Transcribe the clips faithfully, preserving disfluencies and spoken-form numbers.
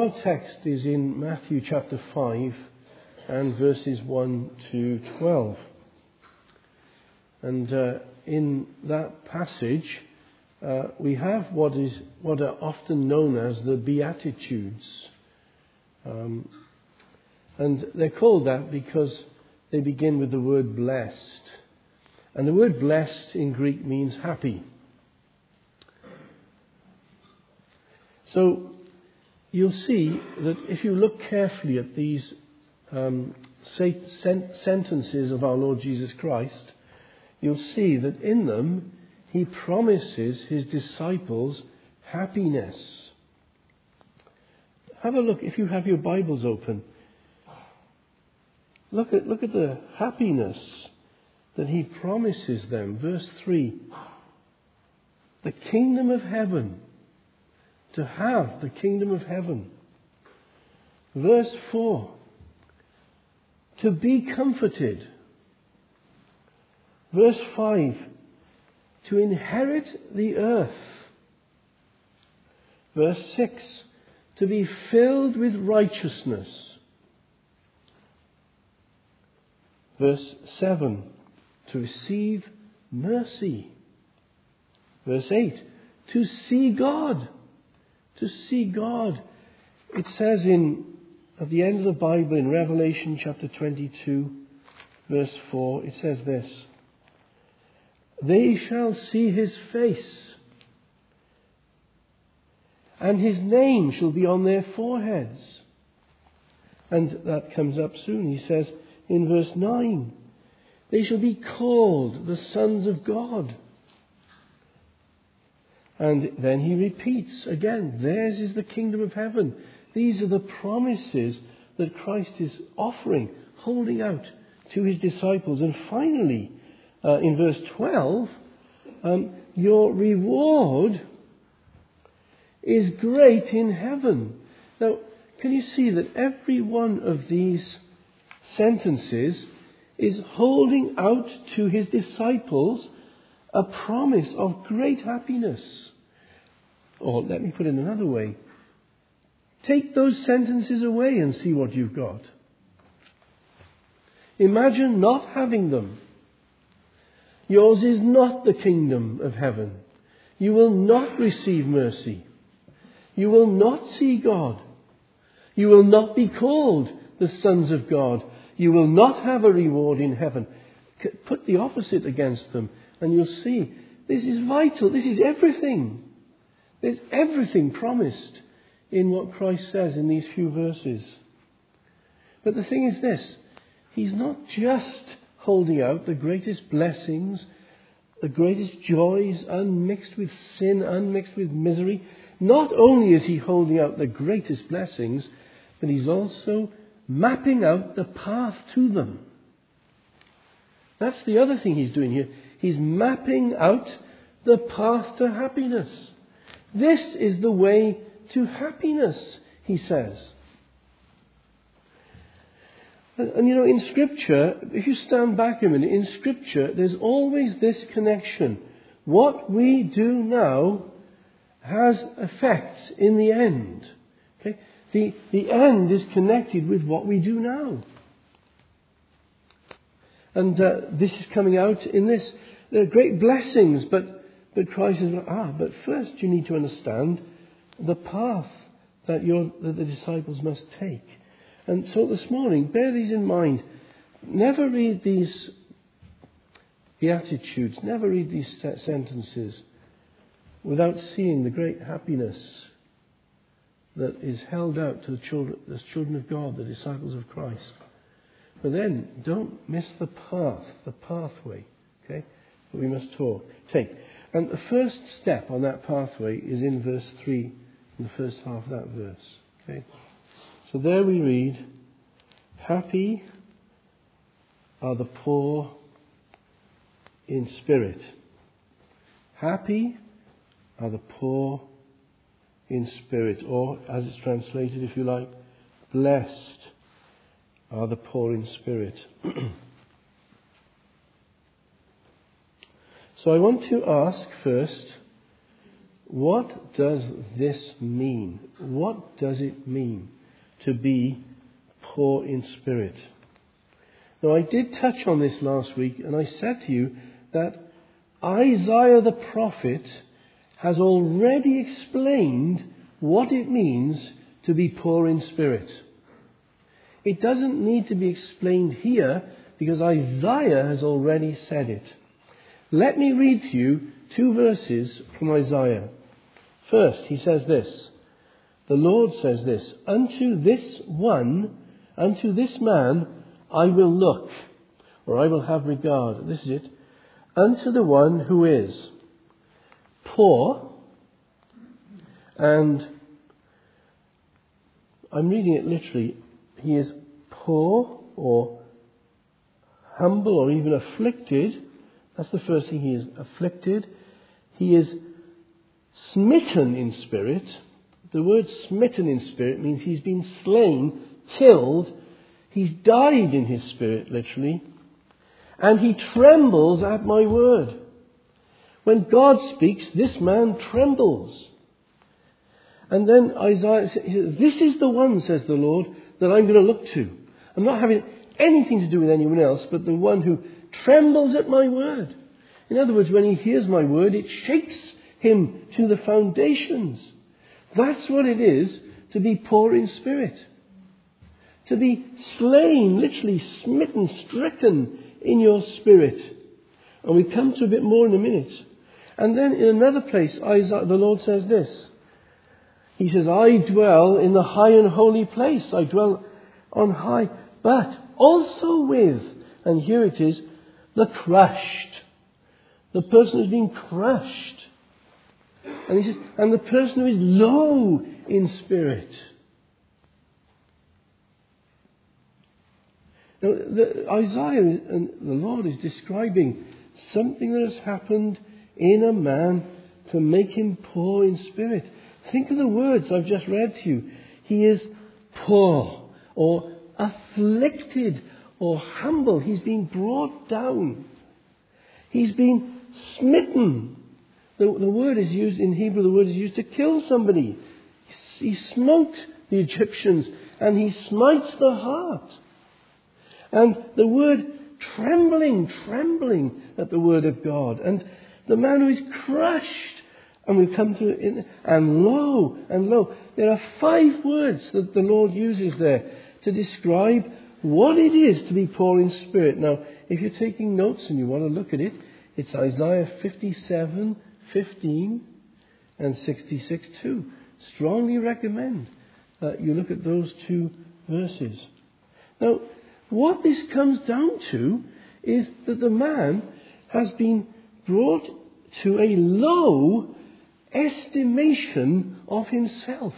our text is in Matthew chapter five and verses one to twelve. And uh, in that passage, uh, we have what is what are often known as the Beatitudes. Um, and they're called that because they begin with the word blessed. And the word blessed in Greek means happy. So you'll see that if you look carefully at these um, sen- sentences of our Lord Jesus Christ, you'll see that in them he promises his disciples happiness. Have a look, if you have your Bibles open, look at, look at the happiness that he promises them. Verse three, the kingdom of heaven. To have the kingdom of heaven. Verse four, to be comforted. Verse five, to inherit the earth. Verse six, to be filled with righteousness. Verse seven, to receive mercy. Verse eight, to see God. To see God. It says in at the end of the Bible in Revelation chapter twenty-two, verse four, it says this: they shall see his face, and his name shall be on their foreheads. And that comes up soon. He says in verse nine, they shall be called the sons of God. And then he repeats again, theirs is the kingdom of heaven. These are the promises that Christ is offering, holding out to his disciples. And finally, uh, in verse twelve, um, your reward is great in heaven. Now, can you see that every one of these sentences is holding out to his disciples a promise of great happiness? Or let me put it another way. Take those sentences away and see what you've got. Imagine not having them. Yours is not the kingdom of heaven. You will not receive mercy. You will not see God. You will not be called the sons of God. You will not have a reward in heaven. Put the opposite against them and you'll see this is vital. This is everything. There's everything promised in what Christ says in these few verses. But the thing is this, he's not just holding out the greatest blessings, the greatest joys, unmixed with sin, unmixed with misery. Not only is he holding out the greatest blessings, but he's also mapping out the path to them. That's the other thing he's doing here. He's mapping out the path to happiness. This is the way to happiness, he says. And, and you know, in Scripture, if you stand back a minute, in Scripture, there's always this connection. What we do now has effects in the end. Okay? The, the end is connected with what we do now. And uh, this is coming out in this. There are great blessings, but But Christ says, ah, but first you need to understand the path that, your, that the disciples must take. And so this morning, bear these in mind. Never read these Beatitudes, never read these sentences without seeing the great happiness that is held out to the children, the children of God, the disciples of Christ. But then, don't miss the path, the pathway, okay, that we must talk, take. And the first step on that pathway is in verse three, in the first half of that verse. Okay? So there we read, happy are the poor in spirit. Happy are the poor in spirit. Or, as it's translated, if you like, blessed are the poor in spirit. So I want to ask first, what does this mean? What does it mean to be poor in spirit? Now, I did touch on this last week, and I said to you that Isaiah the prophet has already explained what it means to be poor in spirit. It doesn't need to be explained here because Isaiah has already said it. Let me read to you two verses from Isaiah. First, he says this. The Lord says this, unto this one, unto this man, I will look, or I will have regard. This is it. Unto the one who is poor, and I'm reading it literally. He is poor or humble or even afflicted. That's the first thing. He is afflicted. He is smitten in spirit. The word smitten in spirit means he's been slain, killed. He's died in his spirit, literally. And he trembles at my word. When God speaks, this man trembles. And then Isaiah says, this is the one, says the Lord, that I'm going to look to. I'm not having anything to do with anyone else, but the one who trembles at my word. In other words, when he hears my word, it shakes him to the foundations. That's what it is to be poor in spirit. To be slain, literally smitten, stricken in your spirit. And we come to a bit more in a minute. And then in another place, Isaiah, the Lord says this. He says, I dwell in the high and holy place. I dwell on high, but also with, and here it is, the crushed. The person who's been crushed. And he says, and the person who is low in spirit. Now, the, Isaiah and the Lord is describing something that has happened in a man to make him poor in spirit. Think of the words I've just read to you. He is poor or afflicted or humble. He's been brought down. He's been smitten. The, the word is used in Hebrew, the word is used to kill somebody. He smote the Egyptians and he smites the heart. And the word trembling, trembling at the word of God. And the man who is crushed. And we come to it, and lo, and lo. There are five words that the Lord uses there to describe what it is to be poor in spirit. Now, if you're taking notes and you want to look at it, it's Isaiah fifty-seven, fifteen and sixty-six, two. Strongly recommend uh, you look at those two verses. Now, what this comes down to is that the man has been brought to a low estimation of himself.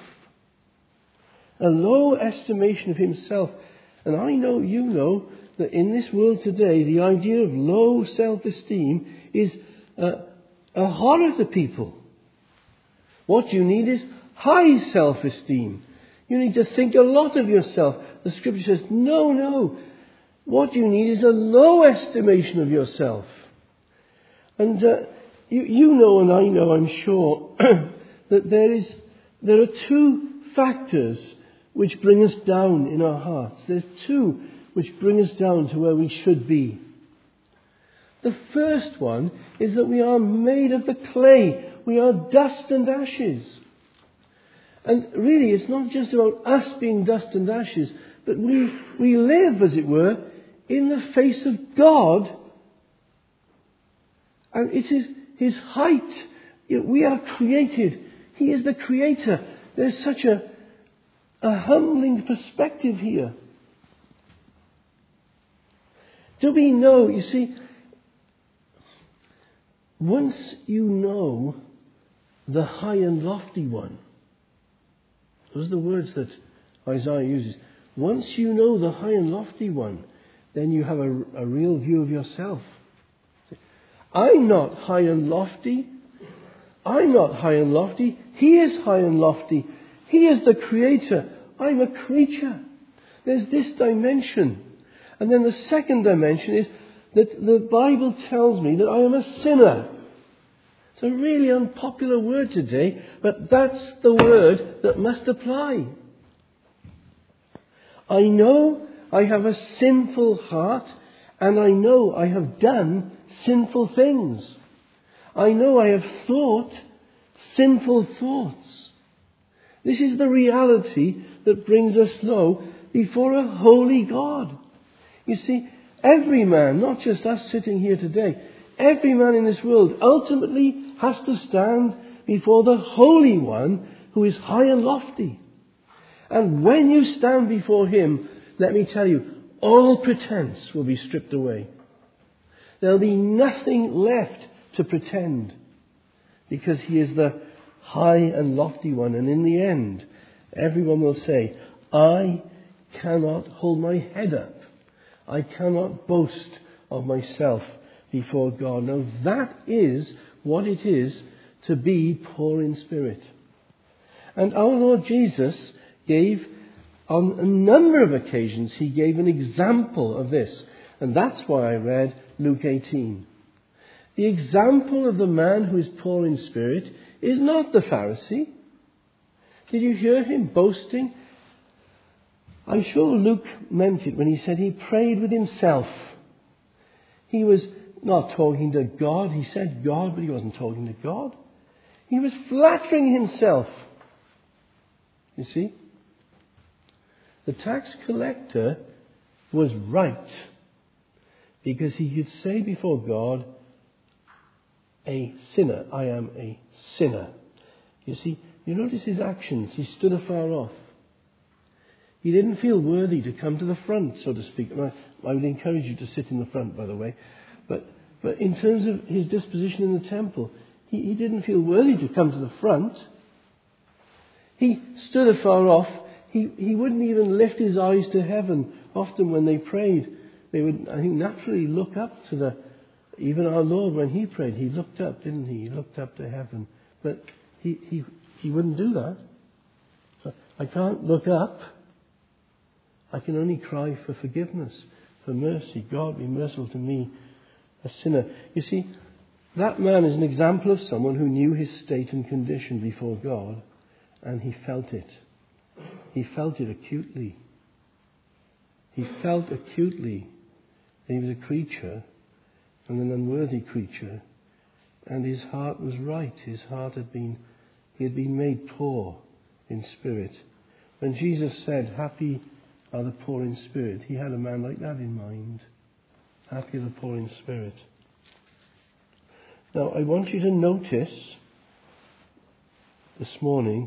A low estimation of himself. And I know you know that in this world today, the idea of low self-esteem is uh, a horror to people. What you need is high self-esteem. You need to think a lot of yourself. The scripture says, no, no. What you need is a low estimation of yourself. And uh, You, you know and I know, I'm sure, that there is there are two factors which bring us down in our hearts. There's two which bring us down to where we should be. The first one is that we are made of the clay. We are dust and ashes. And really, it's not just about us being dust and ashes, but we, we live, as it were, in the face of God. And it is His height. We are created. He is the creator. There's such a, a humbling perspective here. Do we know, you see, once you know the high and lofty one, those are the words that Isaiah uses. Once you know the high and lofty one, then you have a, a real view of yourself. I'm not high and lofty. I'm not high and lofty. He is high and lofty. He is the creator. I'm a creature. There's this dimension. And then the second dimension is that the Bible tells me that I am a sinner. It's a really unpopular word today, but that's the word that must apply. I know I have a sinful heart, and I know I have done sinful things. I know I have thought sinful thoughts. This is the reality that brings us low before a holy God. You see, every man, not just us sitting here today, every man in this world ultimately has to stand before the Holy One who is high and lofty. And when you stand before Him, let me tell you, all pretense will be stripped away. There'll be nothing left to pretend, because He is the high and lofty one. And in the end, everyone will say, I cannot hold my head up. I cannot boast of myself before God. Now that is what it is to be poor in spirit. And our Lord Jesus gave, on a number of occasions, He gave an example of this. And that's why I read Luke eighteen. The example of the man who is poor in spirit is not the Pharisee. Did you hear him boasting? I'm sure Luke meant it when he said he prayed with himself. He was not talking to God. He said God, but he wasn't talking to God. He was flattering himself. You see? The tax collector was right, because he could say before God, a sinner, I am a sinner. You see, you notice his actions. He stood afar off. He didn't feel worthy to come to the front, so to speak. And I, I would encourage you to sit in the front, by the way. But but in terms of his disposition in the temple, he, he didn't feel worthy to come to the front. He stood afar off. He, he wouldn't even lift his eyes to heaven. Often when they prayed, they would, I think, naturally look up to the... Even our Lord, when He prayed, He looked up, didn't He? He looked up to heaven. But He, he, he wouldn't do that. I can't look up. I can only cry for forgiveness, for mercy. God, be merciful to me, a sinner. You see, that man is an example of someone who knew his state and condition before God, and he felt it. He felt it acutely. He felt acutely that he was a creature, and an unworthy creature, and his heart was right. His heart had been, he had been made poor in spirit. When Jesus said, happy are the poor in spirit, He had a man like that in mind. Happy are the poor in spirit. Now, I want you to notice this morning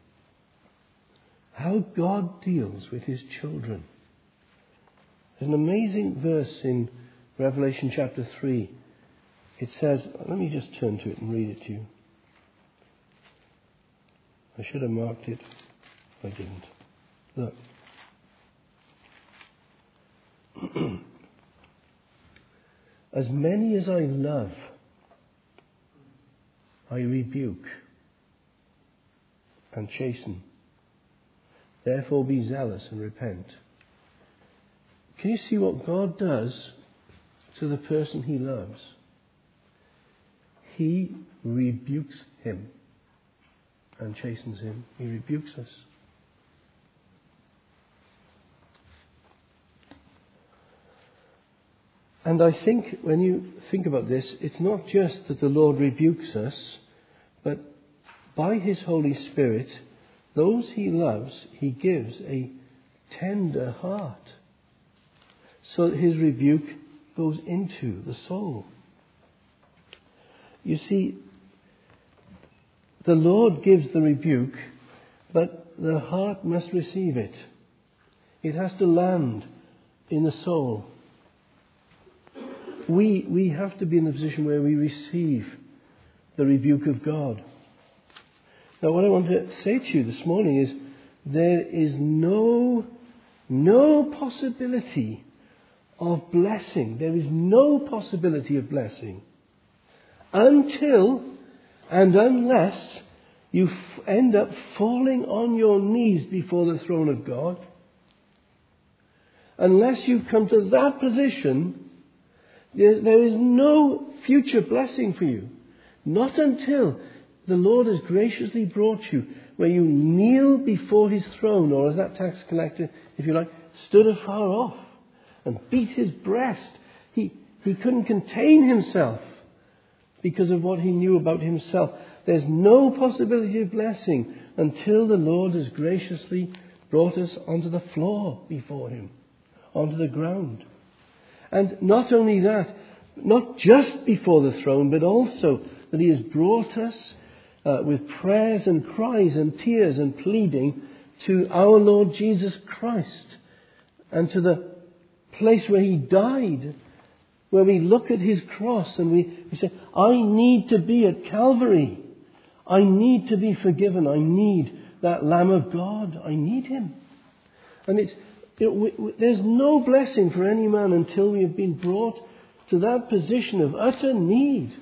how God deals with His children. There's an amazing verse in Revelation chapter three. It says, let me just turn to it and read it to you. I should have marked it. I didn't. Look. As many as I love, I rebuke and chasten. Therefore be zealous and repent. Can you see what God does to the person He loves? He rebukes him and chastens him. He rebukes us. And I think when you think about this, it's not just that the Lord rebukes us, but by His Holy Spirit, those He loves, He gives a tender heart, so that His rebuke goes into the soul. You see, the Lord gives the rebuke, but the heart must receive it. It has to land in the soul. We, we have to be in a position where we receive the rebuke of God. Now, what I want to say to you this morning is there is no, no possibility of blessing. There is no possibility of blessing until and unless you f- end up falling on your knees before the throne of God. Unless you come to that position, there, there is no future blessing for you. Not until the Lord has graciously brought you where you kneel before his throne, or as that tax collector, if you like, stood afar off and beat his breast. He, he couldn't contain himself because of what he knew about himself. There's no possibility of blessing until the Lord has graciously brought us onto the floor before him, onto the ground. And not only that, not just before the throne, but also that he has brought us uh, with prayers and cries and tears and pleading to our Lord Jesus Christ, and to the place where he died, where we look at his cross and we, we say, I need to be at Calvary. I need to be forgiven. I need that Lamb of God. I need him. And it's, it, we, we, there's no blessing for any man until we have been brought to that position of utter need.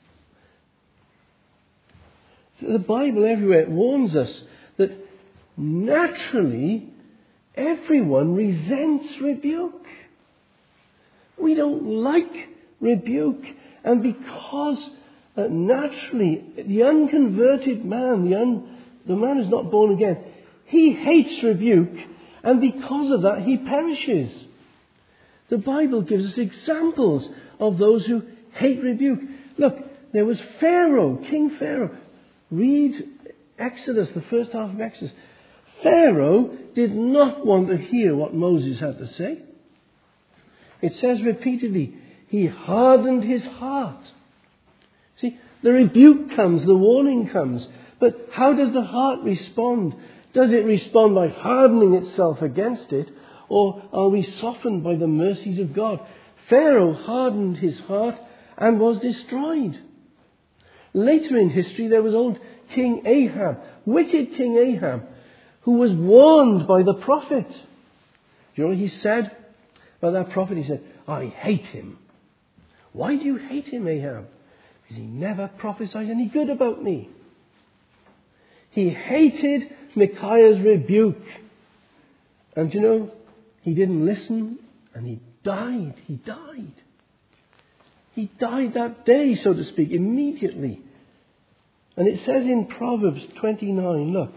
The Bible everywhere warns us that naturally everyone resents rebuke. We don't like rebuke. And because uh, naturally the unconverted man, the, un, the man who's not born again, he hates rebuke, and because of that he perishes. The Bible gives us examples of those who hate rebuke. Look, there was Pharaoh, King Pharaoh. Read Exodus, the first half of Exodus. Pharaoh did not want to hear what Moses had to say. It says repeatedly, he hardened his heart. See, the rebuke comes, the warning comes. But how does the heart respond? Does it respond by hardening itself against it? Or are we softened by the mercies of God? Pharaoh hardened his heart and was destroyed. Later in history, there was old King Ahab, wicked King Ahab, who was warned by the prophet. Do you know what he said about that prophet? He said, I hate him. Why do you hate him, Ahab? Because he never prophesied any good about me. He hated Micaiah's rebuke. And you know, he didn't listen, and he died. He died. He died that day, so to speak, immediately. And it says in Proverbs twenty-nine, look.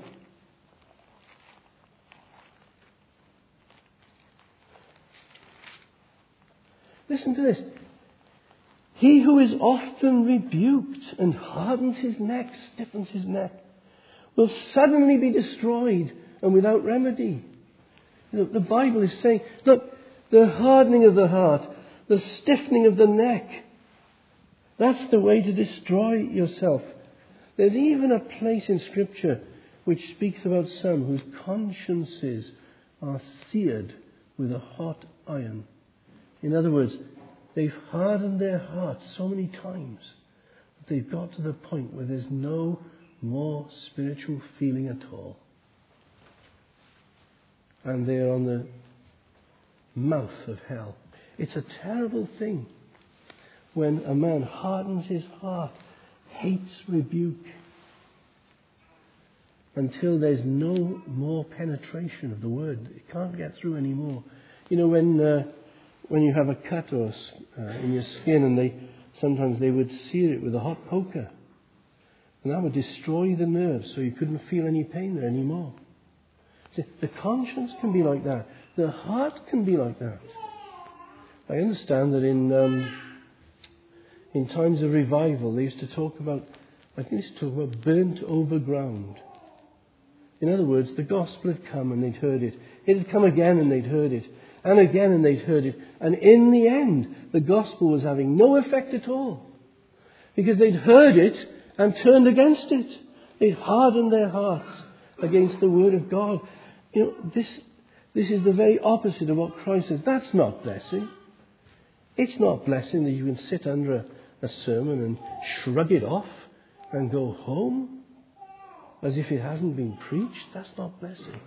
Listen to this. He who is often rebuked and hardens his neck, stiffens his neck, will suddenly be destroyed and without remedy. You know, the Bible is saying, look, the hardening of the heart, the stiffening of the neck, that's the way to destroy yourself. There's even a place in Scripture which speaks about some whose consciences are seared with a hot iron. In other words, they've hardened their hearts so many times that they've got to the point where there's no more spiritual feeling at all. And they're on the mouth of hell. It's a terrible thing when a man hardens his heart, hates rebuke, until there's no more penetration of the word. It can't get through anymore. You know, when uh, when you have a cut or uh, in your skin, and they sometimes they would sear it with a hot poker, and that would destroy the nerves, so you couldn't feel any pain there anymore. See, the conscience can be like that. The heart can be like that. I understand that in um, in times of revival, they used to talk about, I think they used to talk about burnt over ground. In other words, the gospel had come and they'd heard it. It had come again and they'd heard it. And again and they'd heard it. And in the end, the gospel was having no effect at all. Because they'd heard it and turned against it. They'd hardened their hearts against the word of God. You know, this, this is the very opposite of what Christ says. That's not blessing. It's not blessing that you can sit under a, a sermon and shrug it off and go home as if it hasn't been preached. That's not blessing.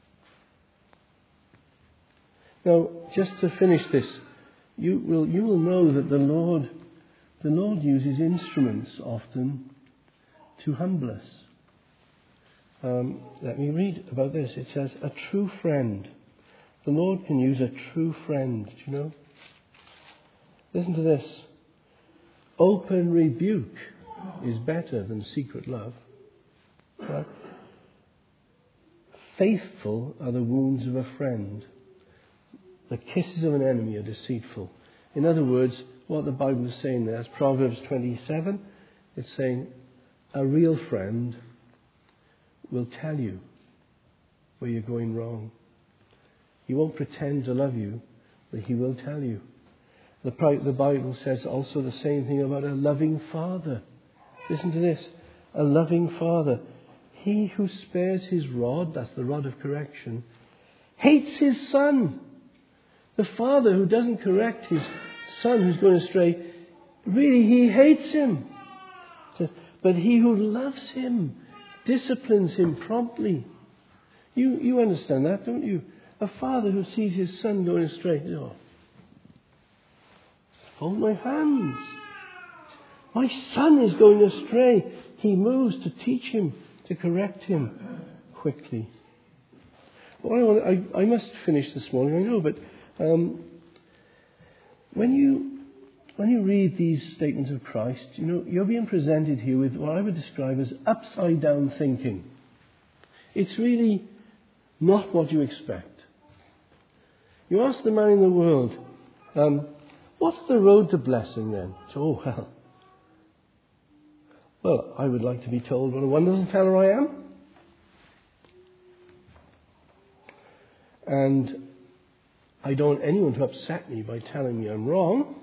Now, just to finish this, you will you will know that the Lord the Lord uses instruments often to humble us. Um, let me read about this. It says, a true friend. The Lord can use a true friend. Do you know? Listen to this. Open rebuke is better than secret love. Right? Faithful are the wounds of a friend. The kisses of an enemy are deceitful. In other words, what the Bible is saying there is Proverbs twenty-seven. It's saying a real friend will tell you where you're going wrong. He won't pretend to love you, but he will tell you. The, the Bible says also the same thing about a loving father. Listen to this. A loving father. He who spares his rod, that's the rod of correction, hates his son. The father who doesn't correct his son who's going astray, really he hates him. But he who loves him disciplines him promptly. You you understand that, don't you? A father who sees his son going astray, oh, hold my hands. My son is going astray. He moves to teach him, to correct him quickly. Well, I, want, I, I must finish this morning, I know, but um, when you when you read these statements of Christ, you know, you're being presented here with what I would describe as upside down thinking. It's really not what you expect. You ask the man in the world, um, what's the road to blessing then? So, oh, well, well, I would like to be told what a wonderful fellow I am. And I don't want anyone to upset me by telling me I'm wrong.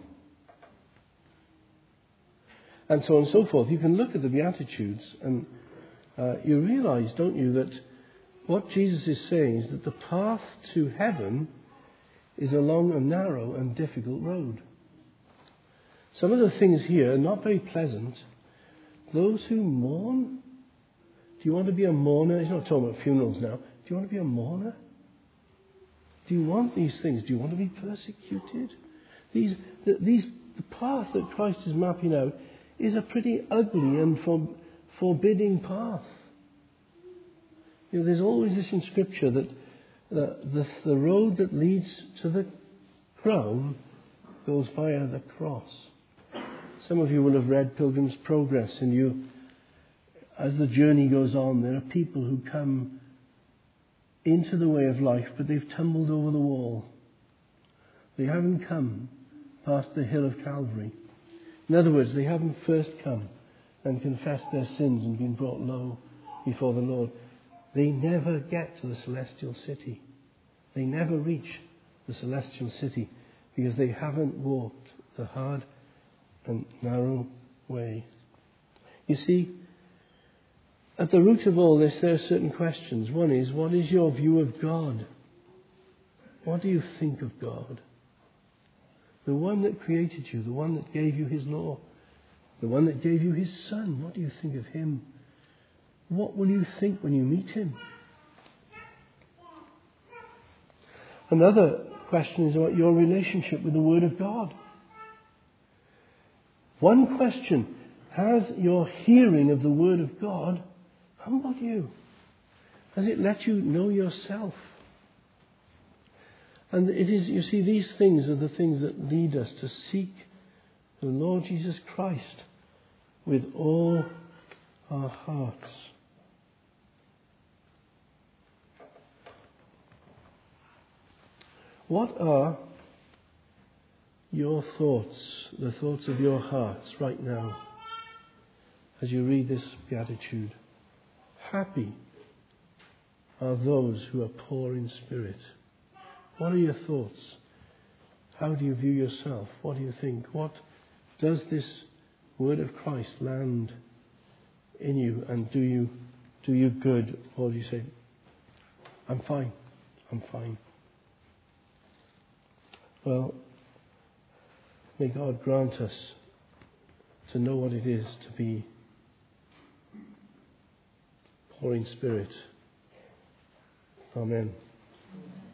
And so on and so forth. You can look at the Beatitudes and uh, you realize, don't you, that what Jesus is saying is that the path to heaven is along a narrow and difficult road. Some of the things here are not very pleasant. Those who mourn, do you want to be a mourner? He's not talking about funerals now. Do you want to be a mourner? Do you want these things? Do you want to be persecuted? These, the, these, the path that Christ is mapping out is a pretty ugly and for, forbidding path. You know, there's always this in Scripture that the, the, the road that leads to the crown goes via the cross. Some of you will have read Pilgrim's Progress, and you, as the journey goes on, there are people who come into the way of life, but they've tumbled over the wall. They haven't come past the hill of Calvary. In other words, they haven't first come and confessed their sins and been brought low before the Lord. They never get to the celestial city. They never reach the celestial city because they haven't walked the hard and narrow way. You see, at the root of all this, there are certain questions. One is, what is your view of God? What do you think of God? The one that created you, the one that gave you his law, the one that gave you his son. What do you think of him? What will you think when you meet him? Another question is about your relationship with the Word of God. One question, has your hearing of the Word of God humbled you? Has it let you know yourself? And it is, you see, these things are the things that lead us to seek the Lord Jesus Christ with all our hearts. What are your thoughts, the thoughts of your hearts right now as you read this beatitude? Happy are those who are poor in spirit. What are your thoughts? How do you view yourself? What do you think? What does this word of Christ land in you, and do you do you good, or do you say, I'm fine, I'm fine? Well, may God grant us to know what it is to be poor in spirit. Amen.